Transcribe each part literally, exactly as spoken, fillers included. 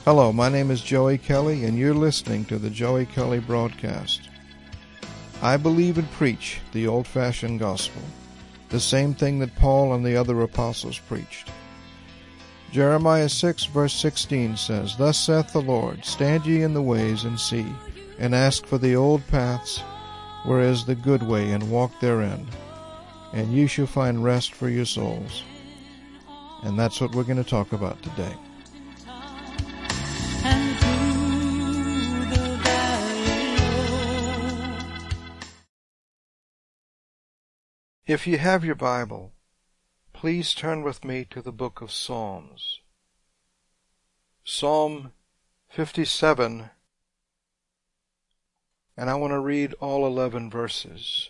Hello, my name is Joey Kelly, and you're listening to the Joey Kelly Broadcast. I believe and preach the old-fashioned gospel, the same thing that Paul and the other apostles preached. Jeremiah six, verse sixteen says, Thus saith the Lord, Stand ye in the ways, and see, and ask for the old paths, where is the good way, and walk therein, and you shall find rest for your souls. And that's what we're going to talk about today. If you have your Bible, please turn with me to the book of Psalms. Psalm fifty-seven, and I want to read all eleven verses.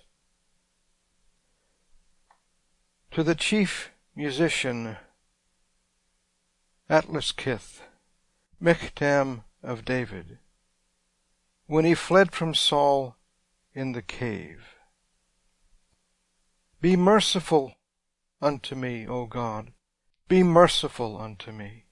To the chief musician Atlaskith, Michtam of David, when he fled from Saul in the cave. Be merciful unto me, O God, be merciful unto me.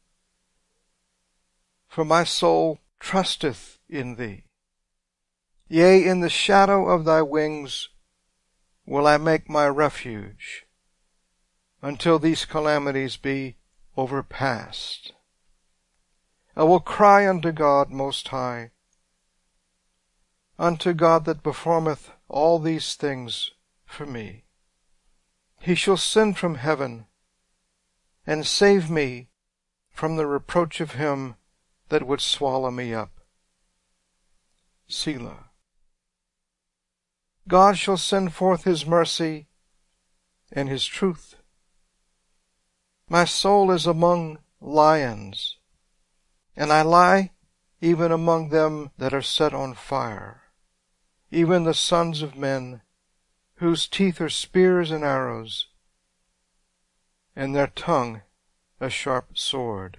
For my soul trusteth in thee. Yea, in the shadow of thy wings will I make my refuge, until these calamities be overpast. I will cry unto God Most High, unto God that performeth all these things for me. He shall send from heaven, and save me from the reproach of him that would swallow me up. Selah. God shall send forth his mercy and his truth. My soul is among lions, and I lie even among them that are set on fire, even the sons of men, whose teeth are spears and arrows, and their tongue a sharp sword.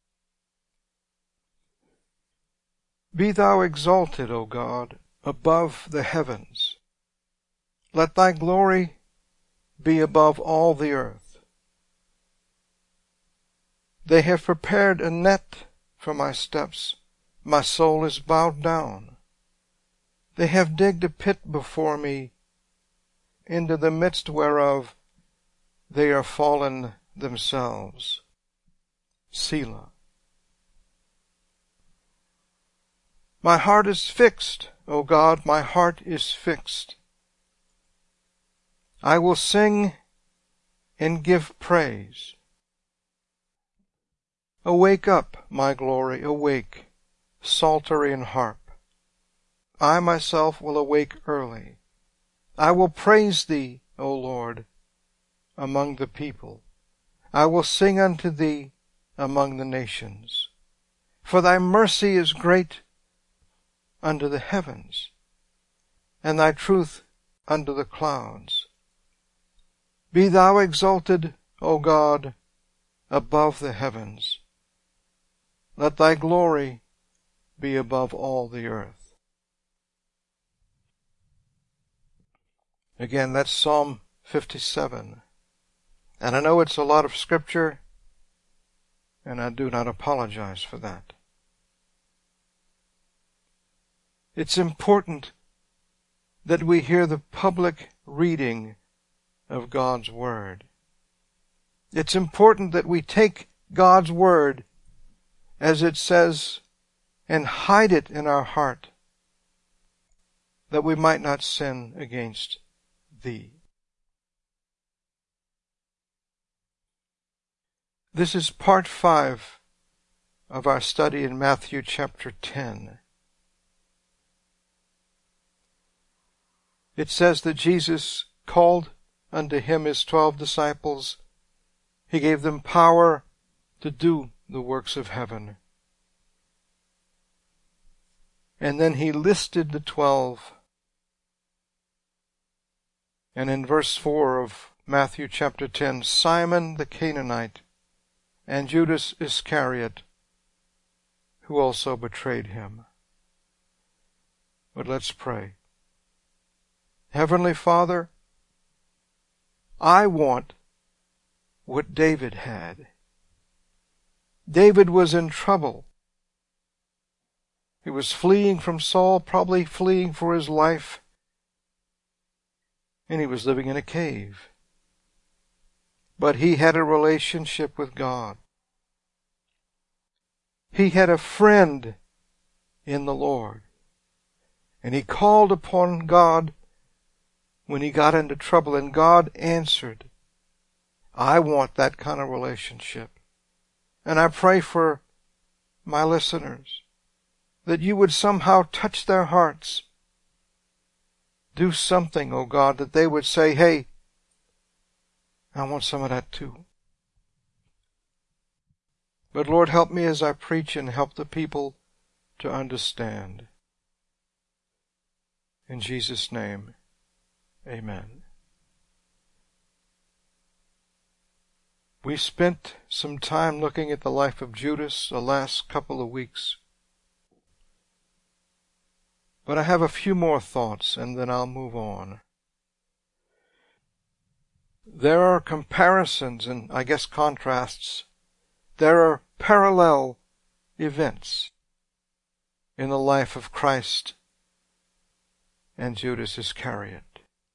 Be thou exalted, O God, above the heavens. Let thy glory be above all the earth. They have prepared a net for my steps. My soul is bowed down. They have digged a pit before me, into the midst whereof they are fallen themselves. Selah. My heart is fixed, O God, my heart is fixed. I will sing and give praise. Awake up, my glory, awake, psaltery and harp. I myself will awake early. I will praise thee, O Lord, among the people. I will sing unto thee among the nations. For thy mercy is great unto the heavens, and thy truth unto the clouds. Be thou exalted, O God, above the heavens. Let thy glory be above all the earth. Again, that's Psalm fifty-seven. And I know it's a lot of scripture, and I do not apologize for that. It's important that we hear the public reading of God's Word. It's important that we take God's Word as it says and hide it in our heart, that we might not sin against thee. This is part five of our study in Matthew chapter ten. It says that Jesus called unto him his twelve disciples. He gave them power to do the works of heaven. And then he listed the twelve. And in verse four of Matthew chapter ten, Simon the Canaanite and Judas Iscariot, who also betrayed him. But let's pray. Heavenly Father, I want what David had. David was in trouble. He was fleeing from Saul, probably fleeing for his life. And he was living in a cave. But he had a relationship with God. He had a friend in the Lord. And he called upon God when he got into trouble, and God answered. I want that kind of relationship. And I pray for my listeners that you would somehow touch their hearts. Do something, oh God, that they would say, hey, I want some of that too. But Lord, help me as I preach and help the people to understand. In Jesus' name, amen. We spent some time looking at the life of Judas the last couple of weeks. But I have a few more thoughts and then I'll move on. There are comparisons and I guess contrasts. There are parallel events in the life of Christ and Judas Iscariot.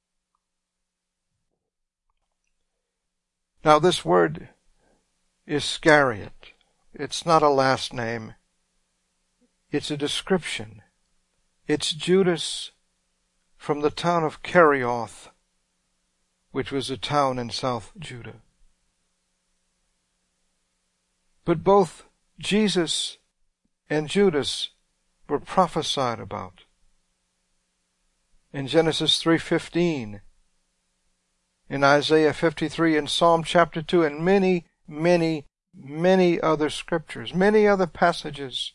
Now this word Iscariot, it's not a last name. It's a description. It's Judas from the town of Kerioth, which was a town in South Judah. But both Jesus and Judas were prophesied about. In Genesis three fifteen, in Isaiah fifty-three, in Psalm chapter two, and many, many, many other scriptures, many other passages,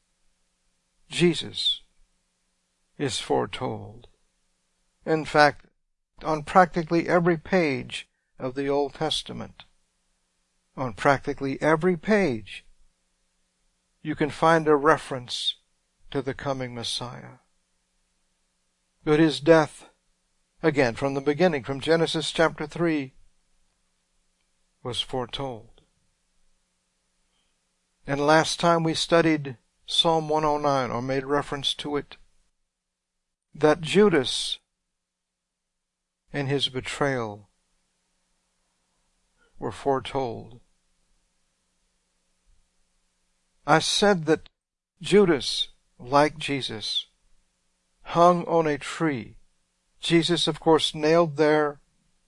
Jesus is foretold. In fact, on practically every page of the Old Testament, on practically every page, you can find a reference to the coming Messiah. But his death, again from the beginning, from Genesis chapter three, was foretold. And last time we studied Psalm one oh nine, or made reference to it, that Judas and his betrayal were foretold. I said that Judas, like Jesus, hung on a tree. Jesus, of course, nailed there.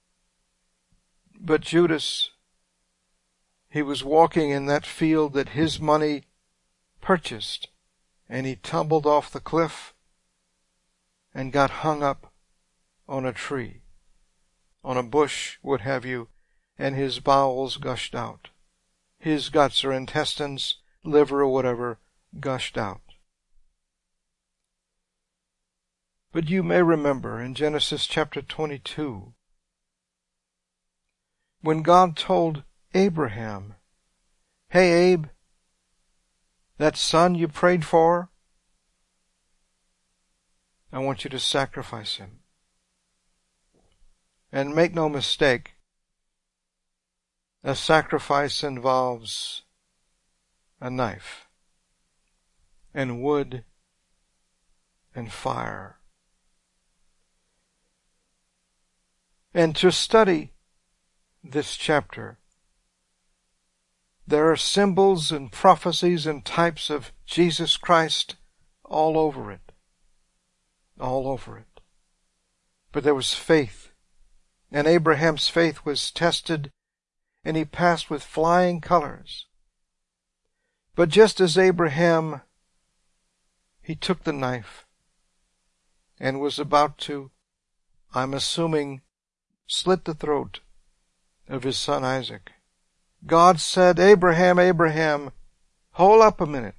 But Judas, he was walking in that field that his money purchased, and he tumbled off the cliff and got hung up on a tree, on a bush, what have you, and his bowels gushed out. His guts or intestines, liver or whatever, gushed out. But you may remember in Genesis chapter twenty-two, when God told Abraham, hey Abe, that son you prayed for, I want you to sacrifice him. And make no mistake, a sacrifice involves a knife and wood and fire. And to study this chapter, there are symbols and prophecies and types of Jesus Christ all over it. All over it. But there was faith. And Abraham's faith was tested, and he passed with flying colors. But just as Abraham, he took the knife and was about to, I'm assuming, slit the throat of his son Isaac, God said, Abraham, Abraham, hold up a minute.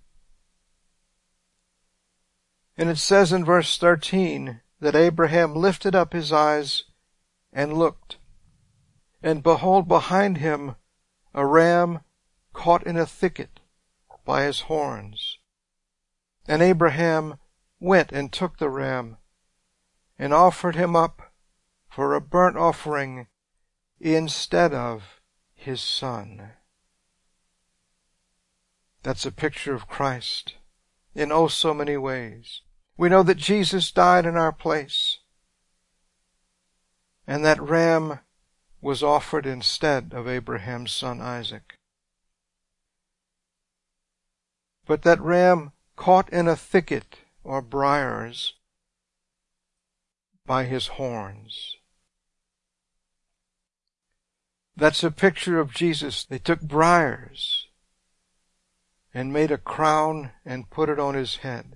And it says in verse thirteen that Abraham lifted up his eyes and looked, and behold, behind him a ram caught in a thicket by his horns. And Abraham went and took the ram and offered him up for a burnt offering instead of his son. That's a picture of Christ. in oh so many ways. We know that Jesus died in our place, and that ram was offered instead of Abraham's son Isaac. But that ram caught in a thicket or briars by his horns. That's a picture of Jesus. They took briars and made a crown and put it on his head.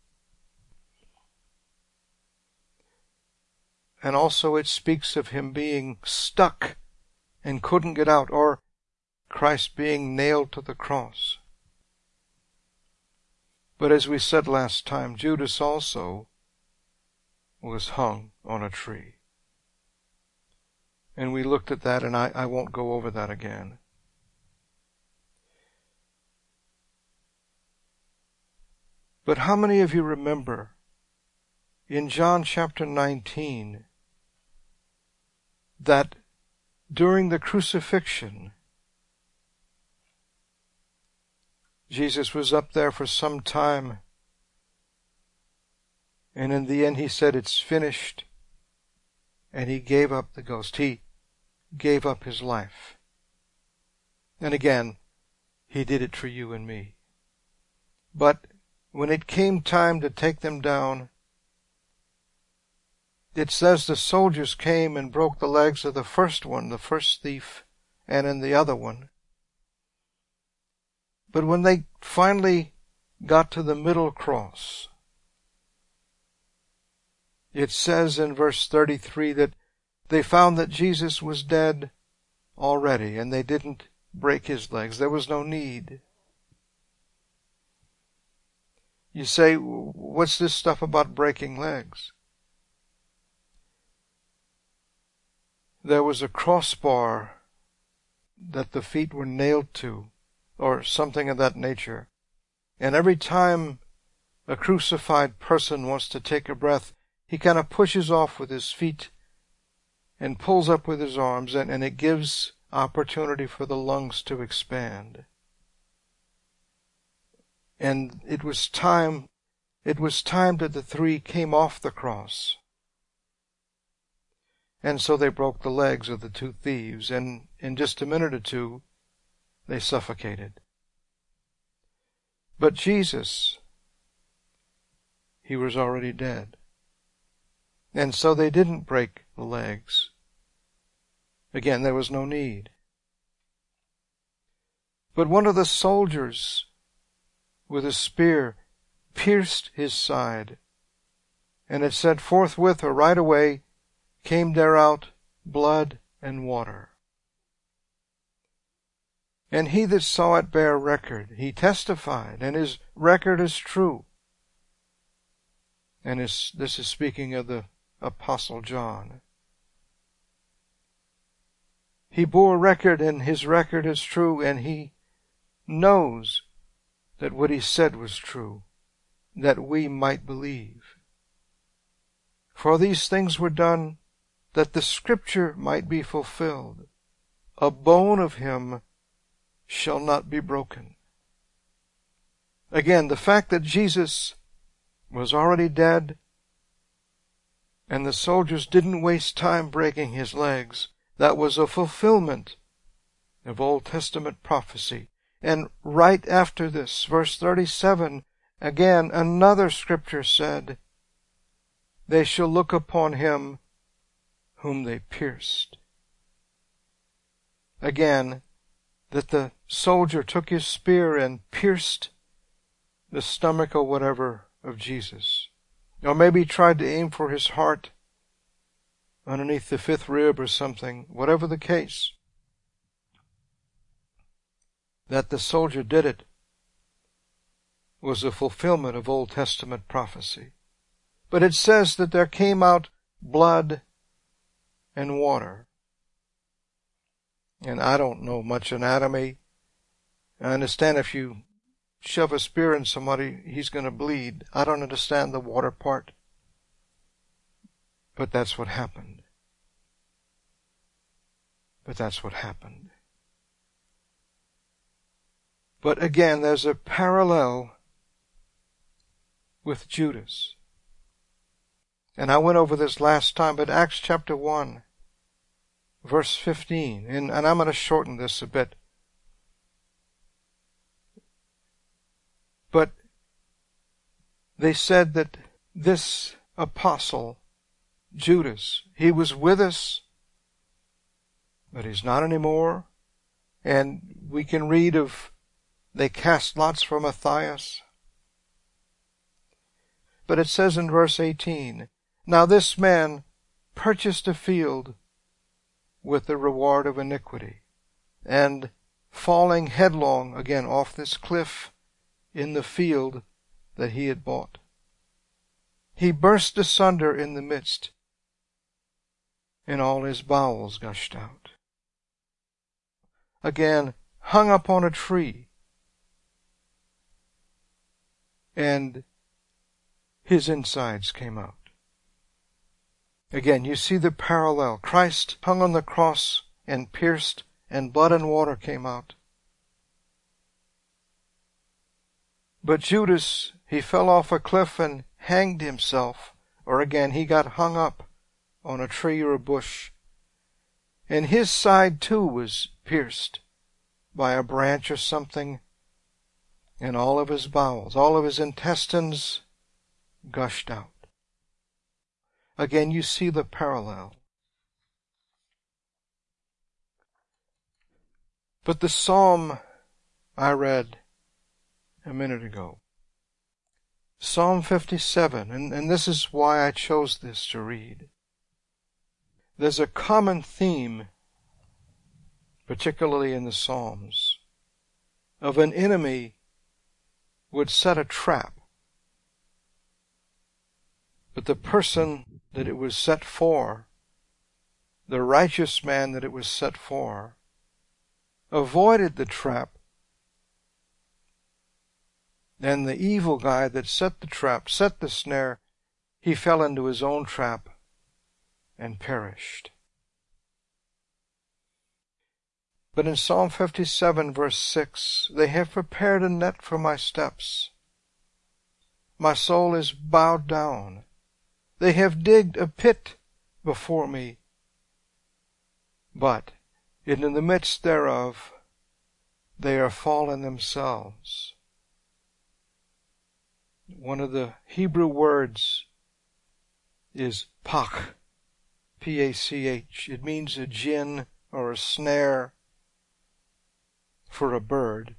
And also it speaks of him being stuck and couldn't get out, or Christ being nailed to the cross. But as we said last time, Judas also was hung on a tree. And we looked at that, and I, I won't go over that again. But how many of you remember in John chapter nineteen that during the crucifixion, Jesus was up there for some time, and in the end he said, "It's finished," and he gave up the ghost. He gave up his life. And again, he did it for you and me. But when it came time to take them down, it says the soldiers came and broke the legs of the first one, the first thief, and in the other one. But when they finally got to the middle cross, it says in verse thirty-three that they found that Jesus was dead already, and they didn't break his legs. There was no need. You say, what's this stuff about breaking legs? There was a crossbar that the feet were nailed to, or something of that nature. And every time a crucified person wants to take a breath, he kind of pushes off with his feet and pulls up with his arms, and, and it gives opportunity for the lungs to expand. And it was time, it was time that the three came off the cross. And so they broke the legs of the two thieves, and in just a minute or two, they suffocated. But Jesus, he was already dead. And so they didn't break the legs. Again, there was no need. But one of the soldiers with a spear pierced his side, and it said forthwith or right away came there out blood and water. And he that saw it bare record. He testified, and his record is true. And his, this is speaking of the Apostle John. He bore record, and his record is true, and he knows that what he said was true, that we might believe. For these things were done that the Scripture might be fulfilled. A bone of him shall not be broken. Again, the fact that Jesus was already dead and the soldiers didn't waste time breaking his legs, that was a fulfillment of Old Testament prophecy. And right after this, verse thirty-seven, again another scripture said, "They shall look upon him whom they pierced." Again, that the soldier took his spear and pierced the stomach or whatever of Jesus. Or maybe tried to aim for his heart underneath the fifth rib or something. Whatever the case, that the soldier did it was a fulfillment of Old Testament prophecy. But it says that there came out blood and water. And I don't know much anatomy. I understand if you shove a spear in somebody, he's going to bleed. I don't understand the water part. But that's what happened. But that's what happened. But again, there's a parallel with Judas. And I went over this last time, but Acts chapter one, verse fifteen, and, and I'm going to shorten this a bit. But they said that this apostle, Judas, he was with us, but he's not anymore. And we can read of they cast lots for Matthias. But it says in verse eighteen, now this man purchased a field with the reward of iniquity, and falling headlong again off this cliff in the field that he had bought, he burst asunder in the midst, and all his bowels gushed out. Again, hung up on a tree, and his insides came out. Again, you see the parallel. Christ hung on the cross and pierced, and blood and water came out. But Judas, he fell off a cliff and hanged himself, or again, he got hung up on a tree or a bush. And his side too was pierced by a branch or something, and all of his bowels, all of his intestines gushed out. Again, you see the parallel. But the psalm I read a minute ago, Psalm fifty-seven, and, and this is why I chose this to read. There's a common theme, particularly in the Psalms, of an enemy would set a trap, but the person that it was set for, the righteous man that it was set for, avoided the trap, and the evil guy that set the trap, set the snare, he fell into his own trap and perished. But in Psalm fifty-seven, verse six, they have prepared a net for my steps. My soul is bowed down. They have digged a pit before me, but in the midst thereof they are fallen themselves. One of the Hebrew words is pach, P A C H. It means a gin or a snare for a bird.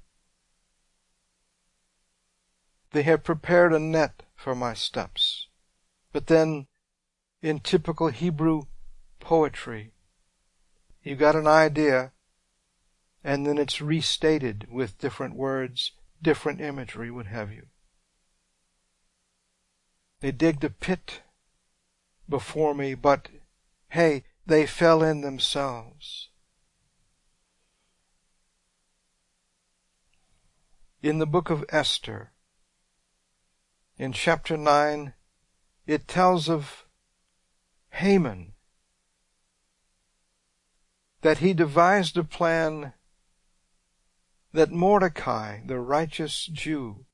They have prepared a net for my steps. But then, in typical Hebrew poetry, you got an idea, and then it's restated with different words, different imagery, what have you. They digged a pit before me, but, hey, they fell in themselves. In the book of Esther, in chapter nine, it tells of Haman, that he devised a plan that Mordecai, the righteous Jew,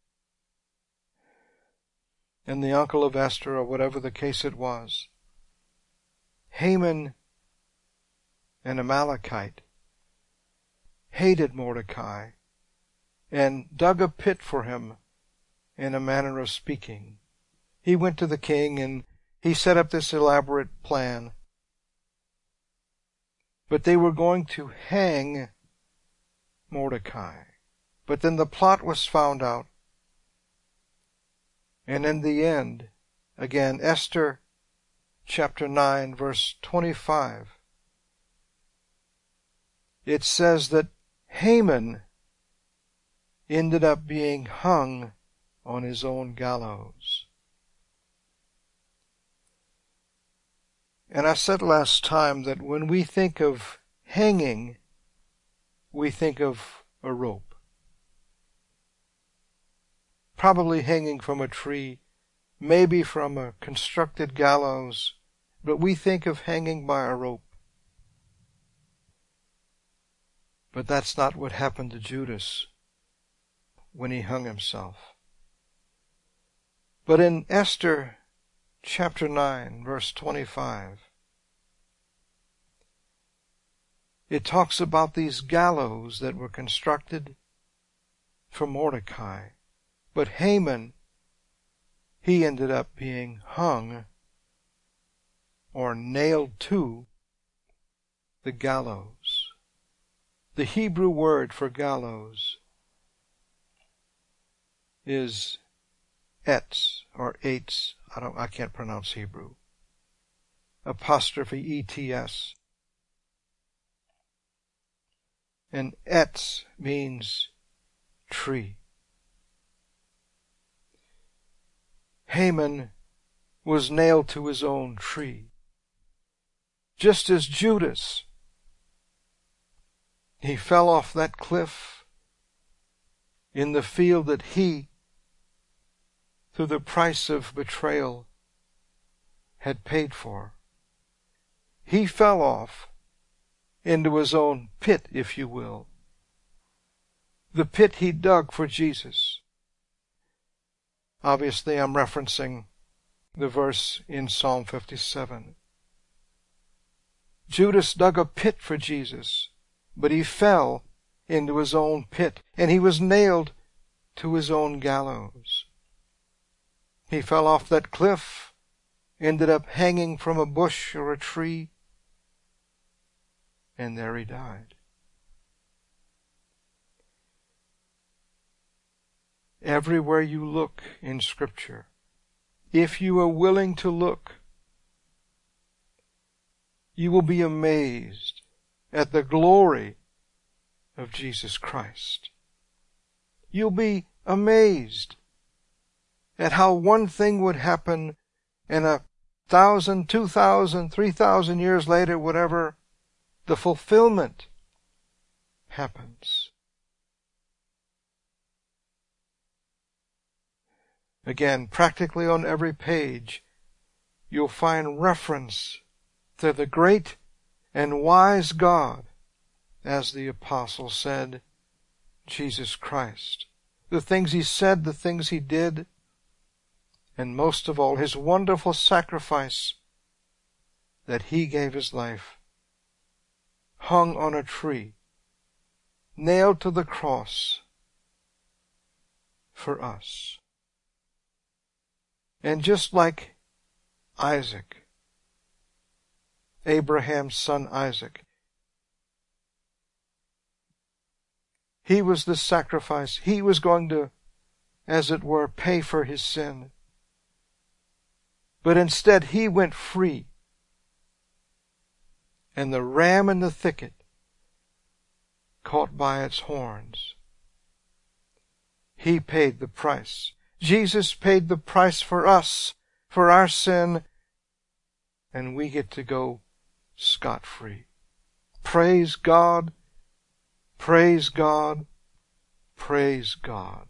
and the uncle of Esther, or whatever the case it was, Haman, an Amalekite, hated Mordecai and dug a pit for him, in a manner of speaking. He went to the king and he set up this elaborate plan. But they were going to hang Mordecai. But then the plot was found out. And in the end, again, Esther chapter nine, verse twenty-five, it says that Haman ended up being hung on his own gallows. And I said last time that when we think of hanging, we think of a rope. Probably hanging from a tree, maybe from a constructed gallows, but we think of hanging by a rope. But that's not what happened to Judas when he hung himself. But in Esther chapter nine, verse twenty-five, it talks about these gallows that were constructed for Mordecai. But Haman, he ended up being hung or nailed to the gallows. The Hebrew word for gallows is etz or eitz. I don't I can't pronounce Hebrew. Apostrophe E T S. And etz means tree. Haman was nailed to his own tree, just as Judas, he fell off that cliff in the field that he, through the price of betrayal, had paid for. He fell off into his own pit, if you will, the pit he dug for Jesus. Obviously, I'm referencing the verse in Psalm fifty-seven. Judas dug a pit for Jesus, but he fell into his own pit, and he was nailed to his own gallows. He fell off that cliff, ended up hanging from a bush or a tree, and there he died. Everywhere you look in Scripture, if you are willing to look, you will be amazed at the glory of Jesus Christ. You'll be amazed at how one thing would happen, and a thousand, two thousand, three thousand years later, whatever, the fulfillment happens. Again, practically on every page, you'll find reference to the great and wise God, as the apostle said, Jesus Christ. The things he said, the things he did, and most of all, his wonderful sacrifice that he gave his life, hung on a tree, nailed to the cross for us. And just like Isaac, Abraham's son Isaac, he was the sacrifice. He was going to, as it were, pay for his sin. But instead he went free. And the ram in the thicket, caught by its horns, he paid the price. Jesus paid the price for us, for our sin, and we get to go scot-free. Praise God, praise God, praise God.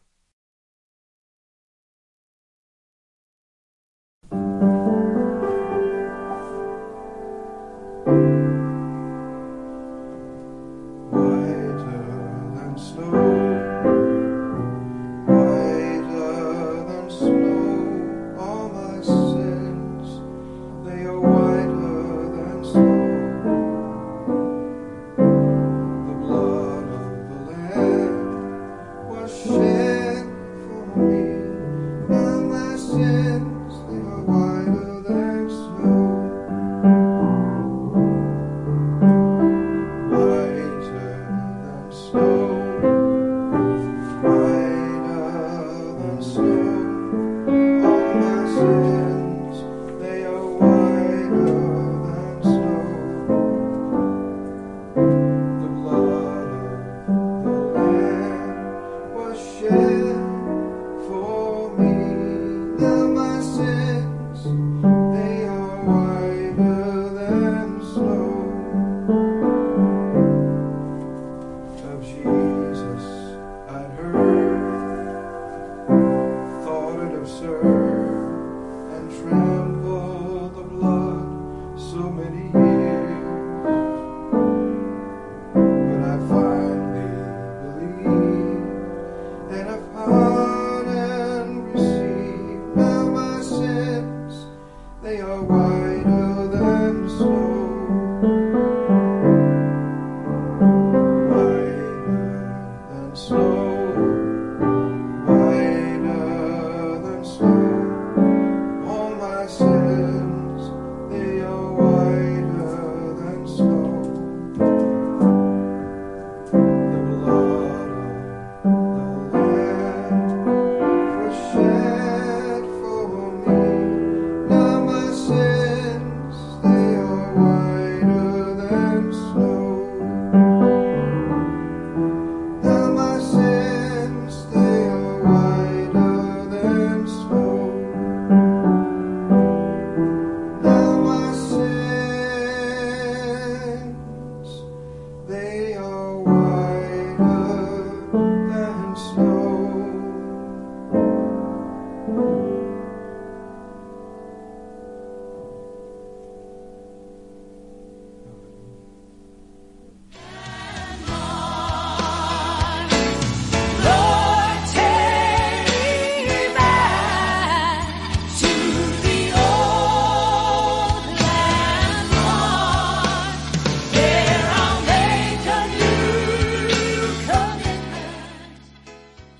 And I've heard and received now.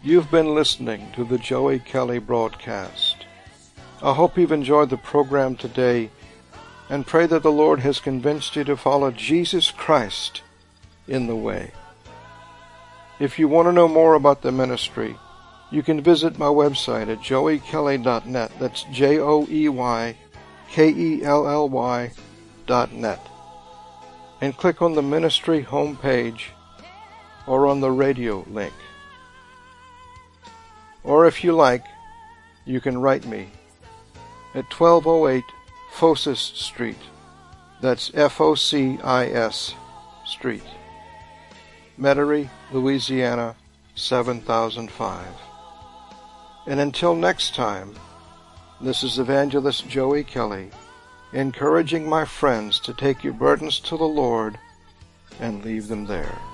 You've been listening to the Joey Kelly broadcast. I hope you've enjoyed the program today and pray that the Lord has convinced you to follow Jesus Christ in the way. If you want to know more about the ministry, you can visit my website at joey kelly dot net. That's J O E Y K E L L Y dot net. And click on the ministry homepage or on the radio link. Or if you like, you can write me at twelve oh eight Focis Street. That's F O C I S Street. Metairie, Louisiana, seven thousand five. And until next time, this is Evangelist Joey Kelly, encouraging my friends to take your burdens to the Lord and leave them there.